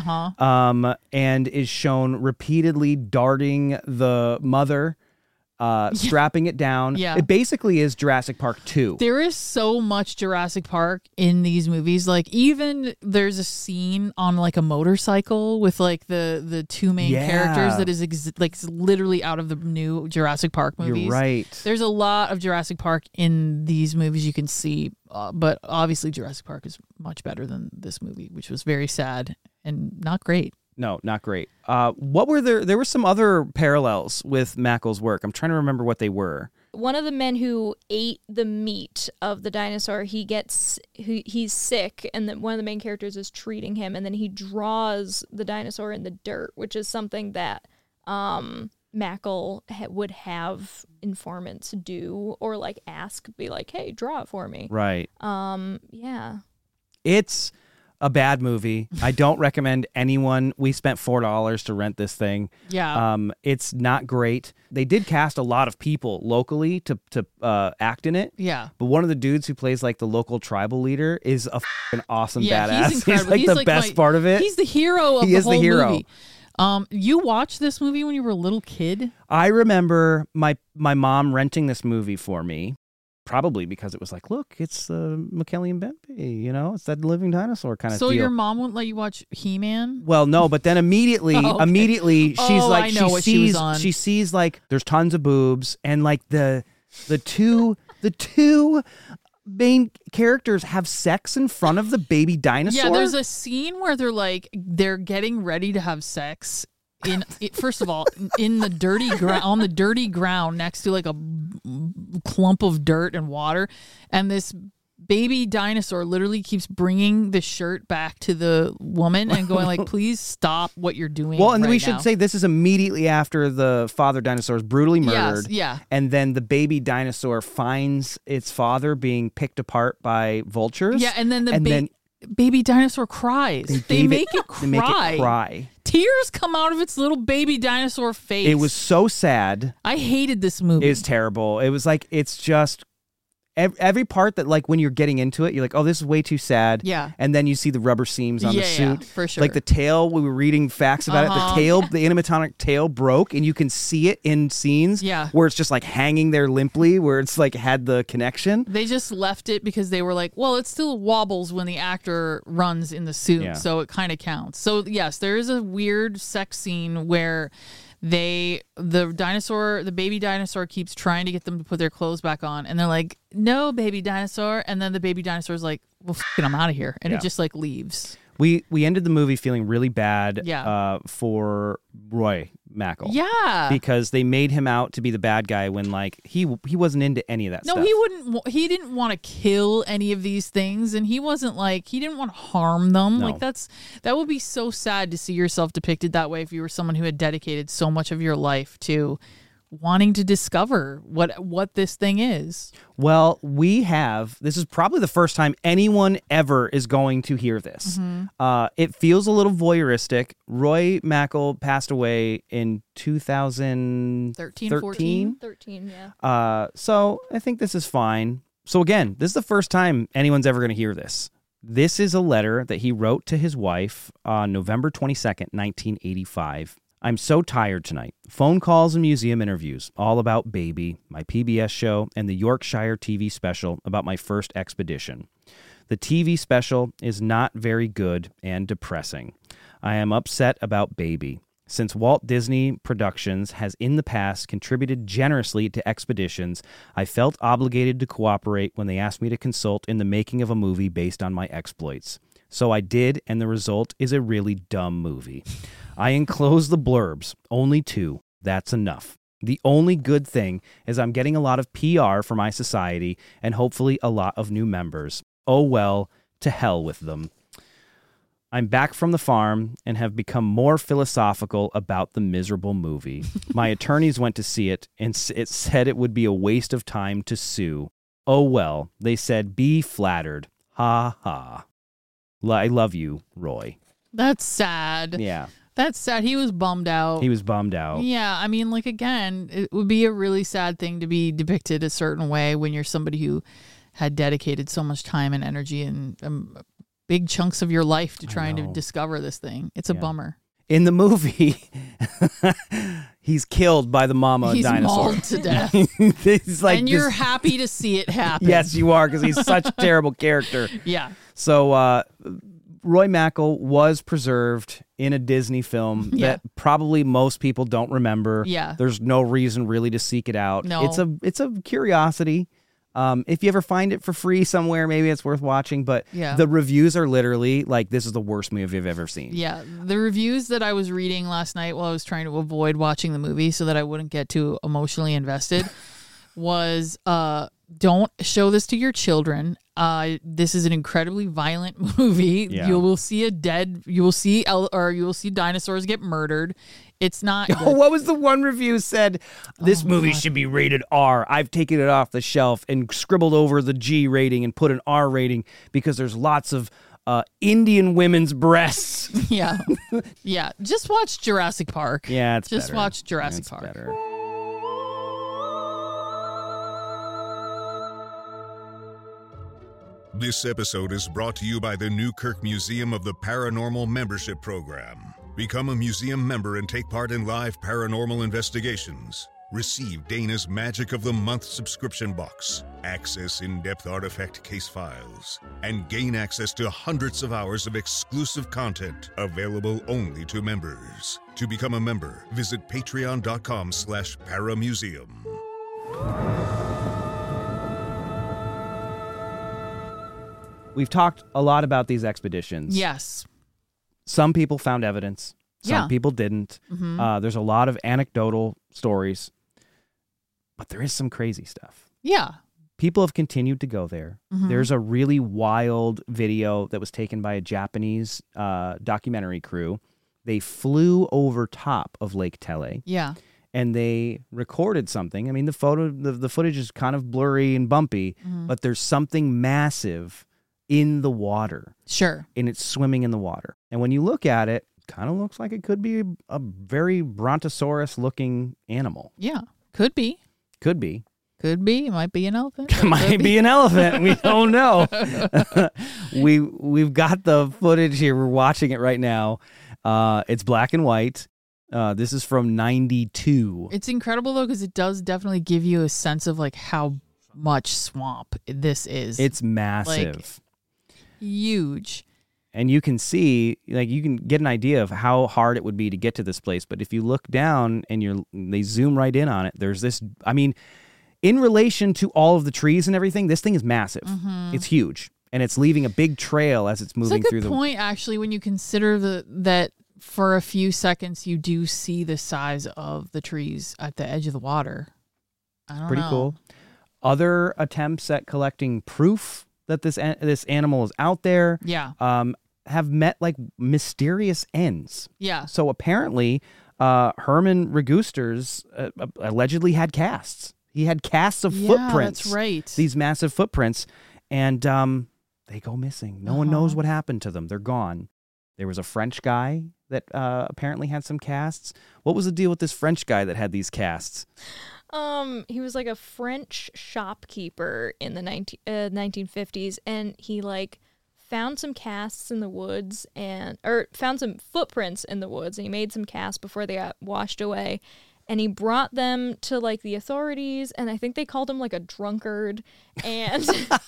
and is shown repeatedly darting the mother, strapping it down. Yeah. It basically is Jurassic Park 2. There is so much Jurassic Park in these movies. Like, even there's a scene on like a motorcycle with like the two main characters that is like literally out of the new Jurassic Park movies. You're right. There's a lot of Jurassic Park in these movies you can see, but obviously Jurassic Park is much better than this movie, which was very sad and not great. No, not great. What were there were some other parallels with Mackle's work. I'm trying to remember what they were. One of the men who ate the meat of the dinosaur, he's sick, and then one of the main characters is treating him, and then he draws the dinosaur in the dirt, which is something that Mackle would have informants do, or like be like, hey, draw it for me. Right. Yeah. It's a bad movie. I don't recommend anyone. We spent $4 to rent this thing. Yeah. It's not great. They did cast a lot of people locally to act in it. Yeah. But one of the dudes who plays like the local tribal leader is a fucking awesome badass. He's incredible. He's like the best part of it. He's the hero of He the is the whole hero. movie. You watched this movie when you were a little kid? I remember my mom renting this movie for me. Probably because it was like, look, it's McKelly and Bembe, it's that living dinosaur kind of So deal. your mom wouldn't let you watch He-Man? Well, no, but then immediately she's like, I know what she was on. she sees like there's tons of boobs and like the two main characters have sex in front of the baby dinosaur. Yeah, there's a scene where they're getting ready to have sex. First of all, in the dirty ground, on the dirty ground next to like a clump of dirt and water, and this baby dinosaur literally keeps bringing the shirt back to the woman and going like, "Please stop what you're doing." Well, and right we now. should say this is immediately after the father dinosaur is brutally murdered. Yes, yeah. And then the baby dinosaur finds its father being picked apart by vultures. Yeah, and then baby dinosaur cries. They make it cry. Tears come out of its little baby dinosaur face. It was so sad. I hated this movie. It was terrible. It was like, it's just every part that like when you're getting into it, you're like, oh, this is way too sad. Yeah. And then you see the rubber seams on the suit. Yeah, for sure. Like the tail, we were reading facts about it. The animatronic tail broke, and you can see it in scenes where it's just like hanging there limply, where it's like had the connection. They just left it because they were like, well, it still wobbles when the actor runs in the suit, so it kind of counts. So yes, there is a weird sex scene where the baby dinosaur keeps trying to get them to put their clothes back on, and they're like, no, baby dinosaur, and then the baby dinosaur's like, well, I'm out of here, and it just like leaves. We ended the movie feeling really bad for Roy Mackle. Yeah. Because they made him out to be the bad guy when like he wasn't into any of that stuff. No, he didn't want to kill any of these things, and he didn't want to harm them. No. Like that would be so sad to see yourself depicted that way if you were someone who had dedicated so much of your life to wanting to discover what this thing is. Well, this is probably the first time anyone ever is going to hear this. Mm-hmm. It feels a little voyeuristic. Roy Mackle passed away in 2013. 13, yeah. So I think this is fine. So again, this is the first time anyone's ever going to hear this. This is a letter that he wrote to his wife on November 22nd, 1985. I'm so tired tonight. Phone calls and museum interviews, all about Baby, my PBS show, and the Yorkshire TV special about my first expedition. The TV special is not very good and depressing. I am upset about Baby. Since Walt Disney Productions has in the past contributed generously to expeditions, I felt obligated to cooperate when they asked me to consult in the making of a movie based on my exploits. So I did, and the result is a really dumb movie. I enclosed the blurbs, only 2. That's enough. The only good thing is I'm getting a lot of PR for my society and hopefully a lot of new members. Oh well, to hell with them. I'm back from the farm and have become more philosophical about the miserable movie. My attorneys went to see it, and it said it would be a waste of time to sue. Oh well, they said be flattered. Ha ha. I love you, Roy. That's sad. Yeah. That's sad. He was bummed out. Yeah, I mean, like, again, it would be a really sad thing to be depicted a certain way when you're somebody who had dedicated so much time and energy and big chunks of your life to trying to discover this thing. It's a bummer. In the movie, he's killed by the mama dinosaur. He's mauled to death. It's like and you're happy to see it happen. Yes, you are, because he's such a terrible character. Yeah. So Roy Mackle was preserved in a Disney film that probably most people don't remember. Yeah. There's no reason really to seek it out. No. It's a curiosity. If you ever find it for free somewhere, maybe it's worth watching. But Yeah. the reviews are literally like, this is the worst movie I've ever seen. Yeah, the reviews that I was reading last night while I was trying to avoid watching the movie so that I wouldn't get too emotionally invested was don't show this to your children. This is an incredibly violent movie. Yeah. You will see dinosaurs get murdered. It's not good. Oh, what was the one review said? This movie should be rated R. I've taken it off the shelf and scribbled over the G rating and put an R rating because there's lots of Indian women's breasts. Yeah. Yeah. Just watch Jurassic Park. Yeah, it's Just better. watch Jurassic It's Park. better. This episode is brought to you by the Newkirk Museum of the Paranormal Membership Program. Become a museum member and take part in live paranormal investigations. Receive Dana's Magic of the Month subscription box, access in-depth artifact case files, and gain access to hundreds of hours of exclusive content available only to members. To become a member, visit patreon.com/paramuseum. We've talked a lot about these expeditions. Yes. Some people found evidence. Some Yeah. people didn't. There's a lot of anecdotal stories. But there is some crazy stuff. Yeah. People have continued to go there. There's a really wild video that was taken by a Japanese documentary crew. They flew over top of Lake Tele Yeah. and they recorded something. I mean, the footage is kind of blurry and bumpy, but there's something massive in the water, Sure. and it's swimming in the water. And when you look at it, kind of looks like it could be a very brontosaurus-looking animal. Yeah. Could be. Could be. Could be. It might be an elephant. It Might could be an elephant. We don't know. We've got the footage here. We're watching it right now. It's black and white. This is from 92. It's incredible though because it does definitely give you a sense of like how much swamp this is. It's massive. Huge. And you can see, like, you can get an idea of how hard it would be to get to this place. But if you look down and they zoom right in on it, there's this, I mean, in relation to all of the trees and everything, this thing is massive. It's huge. And it's leaving a big trail as it's moving It's a through good the... point actually when you consider that for a few seconds you do see the size of the trees at the edge of the water. I don't Pretty know. cool. Other attempts at collecting proof that this animal is out there Yeah. have met like mysterious ends. Yeah. So apparently, Herman Regusters allegedly had casts. He had casts of footprints. That's right. These massive footprints, and they go missing. No one knows what happened to them. They're gone. There was a French guy that apparently had some casts. What was the deal with this French guy that had these casts? He was like a French shopkeeper in the 1950s, and he like found some casts in the woods or found some footprints in the woods, and he made some casts before they got washed away, and he brought them to like the authorities, and I think they called him like a drunkard, and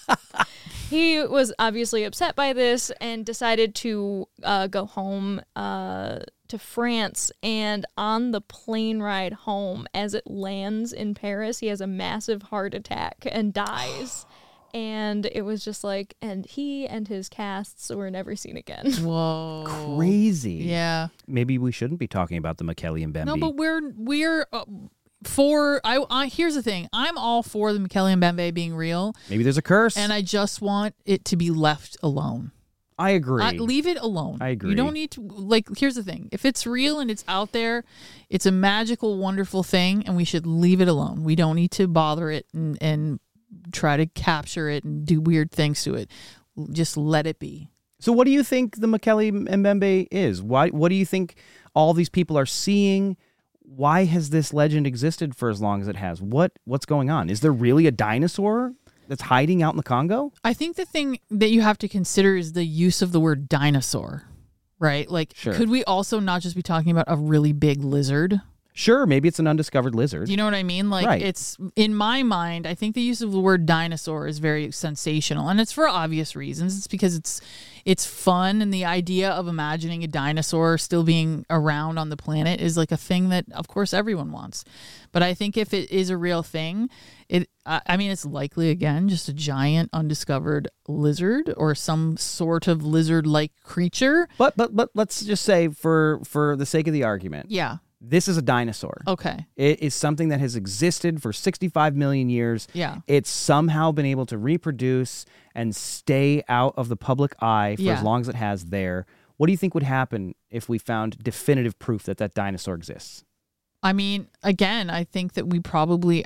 he was obviously upset by this and decided to go home to France, and on the plane ride home, as it lands in Paris, he has a massive heart attack and dies. And it was just like, and he and his casts were never seen again. Whoa. Crazy. Yeah. Maybe we shouldn't be talking about the McKelly and Bembe. No, but we're for here's the thing. I'm all for the McKelly and Bembe being real, Maybe there's a curse. and I just want it to be left alone. I agree. Leave it alone. I agree. You don't need to, like, here's the thing. If it's real and it's out there, it's a magical, wonderful thing, and we should leave it alone. We don't need to bother it and try to capture it and do weird things to it. Just let it be. So what do you think the McKelly and Bembe is? What do you think all these people are seeing? Why has this legend existed for as long as it has? What's going on? Is there really a dinosaur that's hiding out in the Congo? I think the thing that you have to consider is the use of the word dinosaur, right? Like, Sure. could we also not just be talking about a really big lizard? Sure, maybe it's an undiscovered lizard. Do you know what I mean? Like, Right. it's, in my mind, I think the use of the word dinosaur is very sensational, and it's for obvious reasons. It's because it's fun, and the idea of imagining a dinosaur still being around on the planet is like a thing that, of course, everyone wants. But I think if it is a real thing, I mean, it's likely, again, just a giant undiscovered lizard or some sort of lizard-like creature. But let's just say, for the sake of the argument, Yeah. this is a dinosaur. Okay. It is something that has existed for 65 million years. Yeah. It's somehow been able to reproduce and stay out of the public eye for Yeah. as long as it has there. What do you think would happen if we found definitive proof that that dinosaur exists? I mean, again, I think that we probably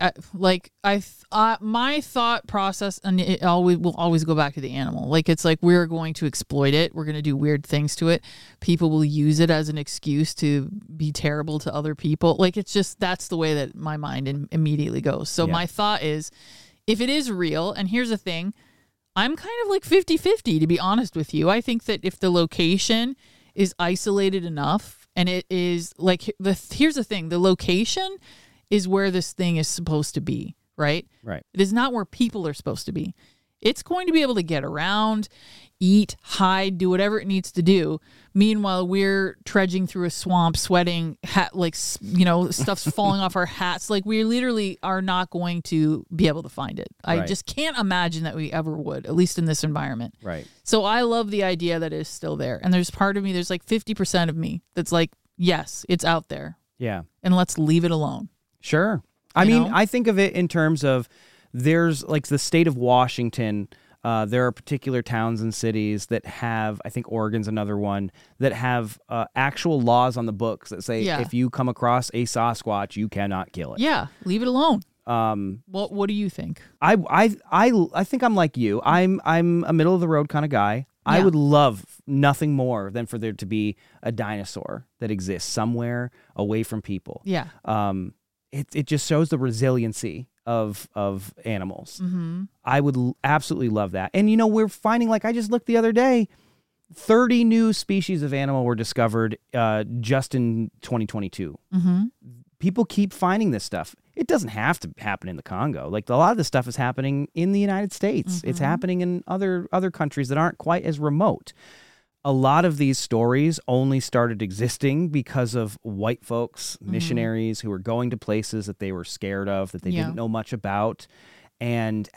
my thought process, and it will always go back to the animal. Like, it's like, we're going to exploit it. We're going to do weird things to it. People will use it as an excuse to be terrible to other people. Like, it's just, that's the way that my mind immediately goes. So Yeah. my thought is, if it is real, and here's the thing, I'm kind of like 50-50, to be honest with you. I think that if the location is isolated enough, and it is like, here's the thing, the location is where this thing is supposed to be, right? Right. It is not where people are supposed to be. It's going to be able to get around, eat, hide, do whatever it needs to do. Meanwhile, we're trudging through a swamp, sweating, stuff's falling off our hats. Like, we literally are not going to be able to find it. I Right. just can't imagine that we ever would, at least in this environment. Right. So I love the idea that it's still there. And there's part of me, there's like 50% of me that's like, yes, it's out there. Yeah. And let's leave it alone. Sure. I You mean, know? I think of it in terms of, there's like the state of Washington. There are particular towns and cities that have, I think Oregon's another one, that have actual laws on the books that say, Yeah. if you come across a Sasquatch, you cannot kill it. Yeah, leave it alone. What do you think? I think I'm like you. I'm a middle of the road kind of guy. I Yeah. would love nothing more than for there to be a dinosaur that exists somewhere away from people. Yeah. It just shows the resiliency of animals. Mm-hmm. I would absolutely love that. And we're finding, like, I just looked the other day, 30 new species of animal were discovered just in 2022. Mm-hmm. People keep finding this stuff. It doesn't have to happen in the Congo. Like, a lot of this stuff is happening in the United States. It's happening in other countries that aren't quite as remote. A lot of these stories only started existing because of white folks, missionaries who were going to places that they were scared of, that they Yeah. didn't know much about, and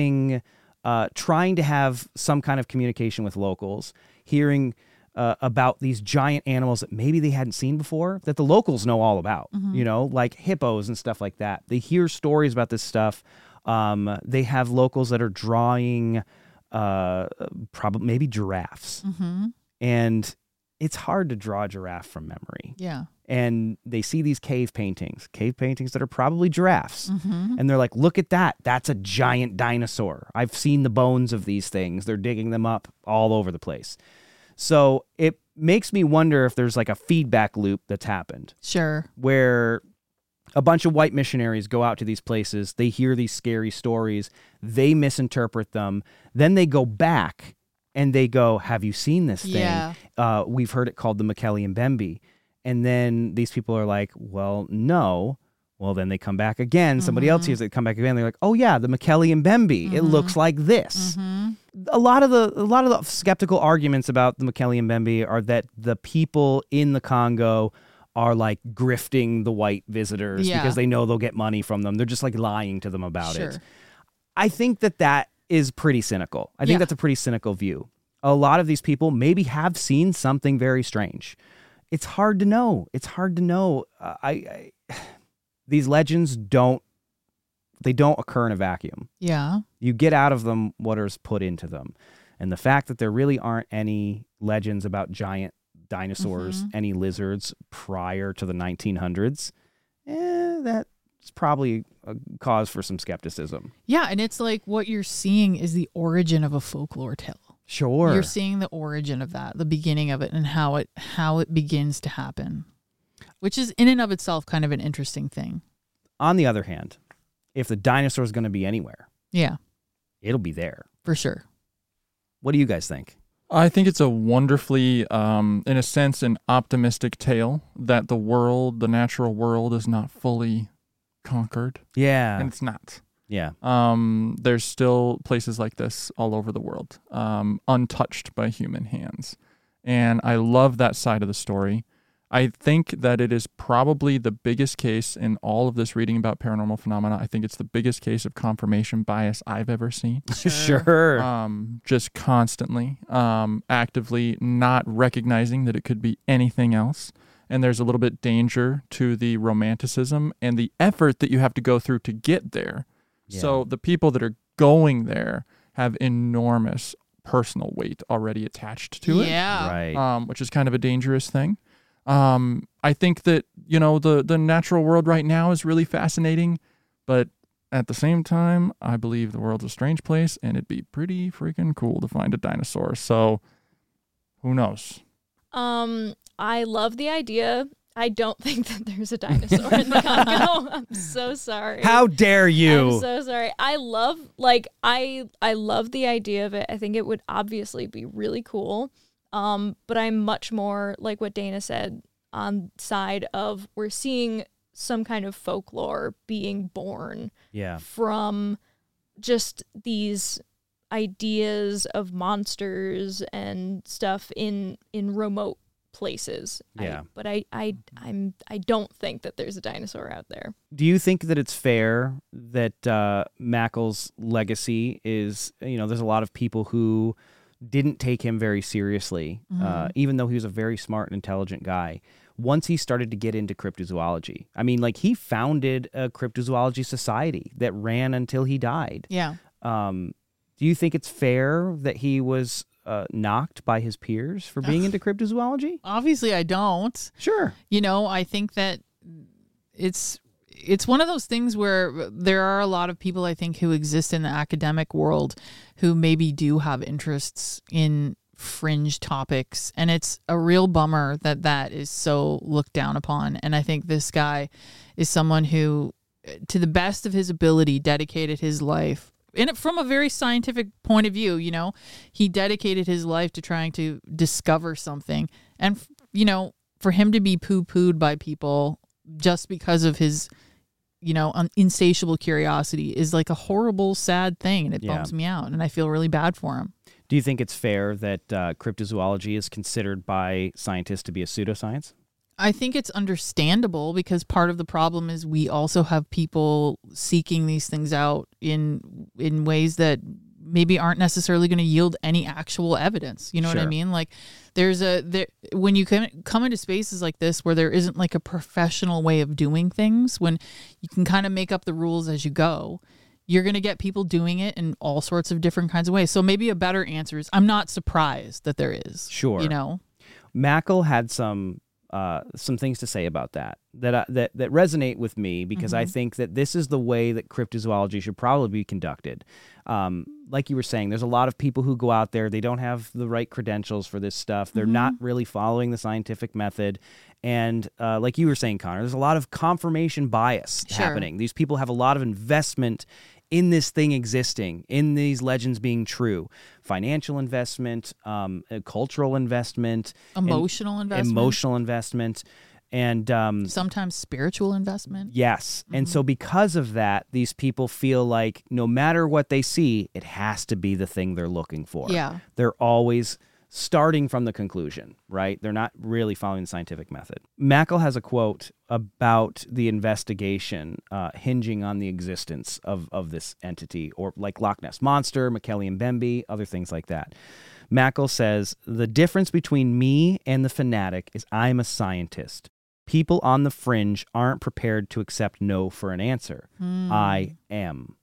trying to have some kind of communication with locals, hearing about these giant animals that maybe they hadn't seen before, that the locals know all about, like hippos and stuff like that. They hear stories about this stuff. They have locals that are drawing probably maybe giraffes. Mm-hmm. And it's hard to draw a giraffe from memory. Yeah. And they see these cave paintings that are probably giraffes. Mm-hmm. And they're like, look at that. That's a giant dinosaur. I've seen the bones of these things. They're digging them up all over the place. So it makes me wonder if there's like a feedback loop that's happened Sure. where a bunch of white missionaries go out to these places. They hear these scary stories. They misinterpret them. Then they go back and they go, have you seen this thing? Yeah. We've heard it called the Mekelle-Mbembe. And then these people are like, well, no. Well, then they come back again. Somebody else hears it, come back again. They're like, oh yeah, the Mekelle-Mbembe. It looks like this. A lot of the skeptical arguments about the Mekelle-Mbembe are that the people in the Congo are like grifting the white visitors because they know they'll get money from them. They're just like lying to them about it. I think that is pretty cynical. I think that's a pretty cynical view. A lot of these people maybe have seen something very strange. It's hard to know. These legends don't occur in a vacuum. Yeah. You get out of them what is put into them. And the fact that there really aren't any legends about giant dinosaurs, any lizards prior to the 1900s, that's probably a cause for some skepticism. Yeah, and it's like what you're seeing is the origin of a folklore tale. Sure. You're seeing the origin of that, the beginning of it, and how it begins to happen, which is in and of itself kind of an interesting thing. On the other hand, if the dinosaur is going to be anywhere, Yeah, it'll be there. for sure. What do you guys think? I think it's a wonderfully, in a sense, an optimistic tale that the natural world is not fully conquered. Yeah. And it's not. Yeah. There's still places like this all over the world, untouched by human hands. And I love that side of the story. I think that it is probably the biggest case in all of this reading about paranormal phenomena. I think it's the biggest case of confirmation bias I've ever seen. Sure. Just constantly, actively not recognizing that it could be anything else. And there's a little bit danger to the romanticism and the effort that you have to go through to get there. Yeah. So the people that are going there have enormous personal weight already attached to it. Yeah. Right. Which is kind of a dangerous thing. I think that, the natural world right now is really fascinating, but at the same time, I believe the world's a strange place and it'd be pretty freaking cool to find a dinosaur. So who knows? I love the idea. I don't think that there's a dinosaur in the Congo. I'm so sorry. How dare you? I'm so sorry. I love the idea of it. I think it would obviously be really cool. But I'm much more like what Dana said on side of we're seeing some kind of folklore being born from just these ideas of monsters and stuff in remote places. Yeah. But I don't think that there's a dinosaur out there. Do you think that it's fair that Mackle's legacy is, there's a lot of people who didn't take him very seriously, even though he was a very smart and intelligent guy, once he started to get into cryptozoology. I mean, like, he founded a cryptozoology society that ran until he died. Yeah. Do you think it's fair that he was knocked by his peers for being into cryptozoology? Obviously, I don't. Sure. I think that it's one of those things where there are a lot of people, I think, who exist in the academic world who maybe do have interests in fringe topics. And it's a real bummer that is so looked down upon. And I think this guy is someone who, to the best of his ability, dedicated his life from a very scientific point of view. He dedicated his life to trying to discover something. And, for him to be poo-pooed by people just because of his, insatiable curiosity is like a horrible, sad thing. And it bums me out. And I feel really bad for him. Do you think it's fair that cryptozoology is considered by scientists to be a pseudoscience? I think it's understandable because part of the problem is we also have people seeking these things out in ways that maybe aren't necessarily going to yield any actual evidence. You know what I mean? Like when you come into spaces like this where there isn't like a professional way of doing things, when you can kind of make up the rules as you go, you're going to get people doing it in all sorts of different kinds of ways. So maybe a better answer is I'm not surprised that there is. Sure. Mackle had some things to say about that resonate with me because I think that this is the way that cryptozoology should probably be conducted. Like you were saying, there's a lot of people who go out there, they don't have the right credentials for this stuff. They're not really following the scientific method. And like you were saying, Connor, there's a lot of confirmation bias happening. These people have a lot of investment in this thing existing, in these legends being true. Financial investment, cultural investment. Emotional investment. And sometimes spiritual investment. Yes. And so because of that, these people feel like no matter what they see, it has to be the thing they're looking for. Yeah. They're always starting from the conclusion, right? They're not really following the scientific method. Mackle has a quote about the investigation hinging on the existence of this entity, or like Loch Ness Monster, Mokele-Mbembe, other things like that. Mackle says, "The difference between me and the fanatic is I'm a scientist. People on the fringe aren't prepared to accept no for an answer. I am."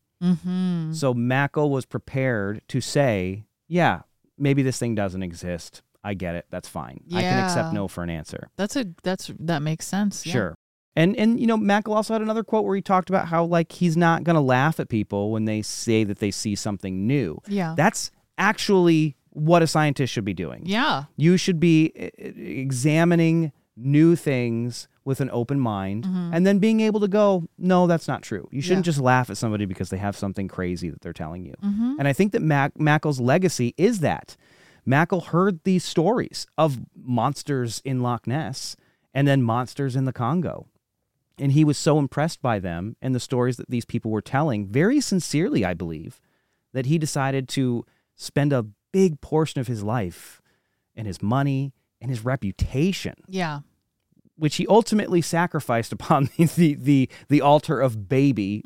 So Mackle was prepared to say, yeah, maybe this thing doesn't exist. I get it. That's fine. I can accept no for an answer. That makes sense. Yeah. Sure. And Mackle also had another quote where he talked about how like he's not going to laugh at people when they say that they see something new. Yeah. That's actually what a scientist should be doing. Yeah. You should be examining new things with an open mind and then being able to go, no, that's not true. You shouldn't just laugh at somebody because they have something crazy that they're telling you. And I think that Mackle's legacy is that Mackle heard these stories of monsters in Loch Ness and then monsters in the Congo. And he was so impressed by them and the stories that these people were telling, very sincerely, I believe, that he decided to spend a big portion of his life and his money and his reputation, Yeah. which he ultimately sacrificed upon the altar of baby,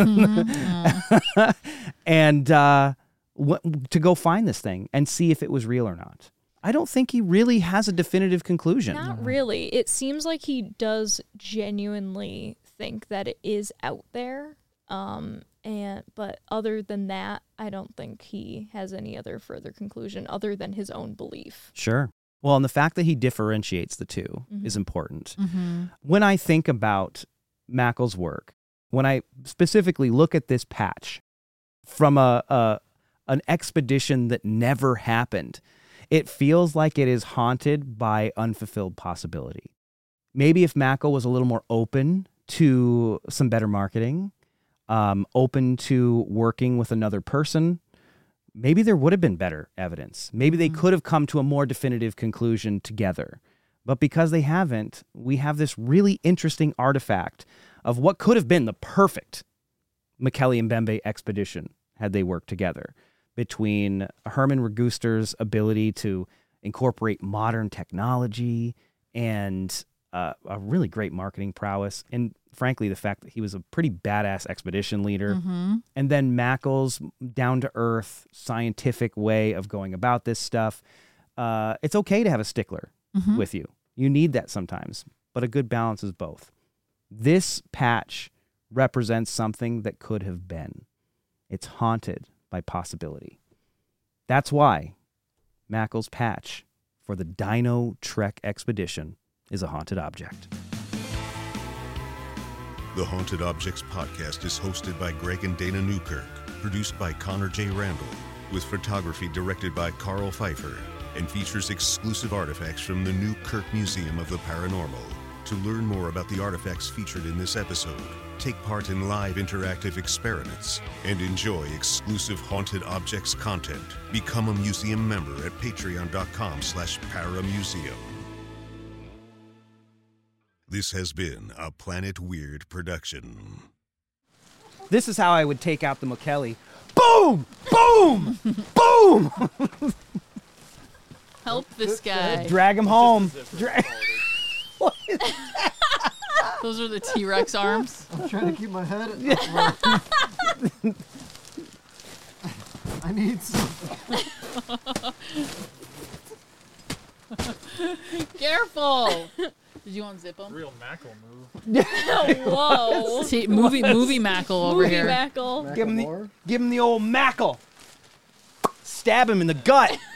and to go find this thing and see if it was real or not. I don't think he really has a definitive conclusion. Not really. It seems like he does genuinely think that it is out there. But other than that, I don't think he has any other further conclusion other than his own belief. Sure. Well, and the fact that he differentiates the two is important. When I think about Mackle's work, when I specifically look at this patch from an expedition that never happened, it feels like it is haunted by unfulfilled possibility. Maybe if Mackle was a little more open to some better marketing, open to working with another person, maybe there would have been better evidence. Maybe they could have come to a more definitive conclusion together. But because they haven't, we have this really interesting artifact of what could have been the perfect Mekele Mbembe expedition had they worked together, between Herman Register's ability to incorporate modern technology and a really great marketing prowess, and frankly, the fact that he was a pretty badass expedition leader, and then Mackle's down-to-earth scientific way of going about this stuff. It's okay to have a stickler with you. You need that sometimes, but a good balance is both. This patch represents something that could have been. It's haunted by possibility. That's why Mackle's patch for the Dino Trek expedition is a haunted object. The Haunted Objects podcast is hosted by Greg and Dana Newkirk, produced by Connor J. Randall, with photography directed by Carl Pfeiffer, and features exclusive artifacts from the New Kirk Museum of the Paranormal. To learn more about the artifacts featured in this episode, take part in live interactive experiments, and enjoy exclusive Haunted Objects content, become a museum member at patreon.com/paramuseum. This has been a Planet Weird production. This is how I would take out the Mekele. Boom! Boom! Boom! Help this guy. Drag him home. Those are the T-Rex arms. I'm trying to keep my head. I need something. Careful. Did you unzip them? Real Mackle move. Whoa. See, movie Mackle over Movie here. Mackle. Give him the old Mackle. Stab him in the gut.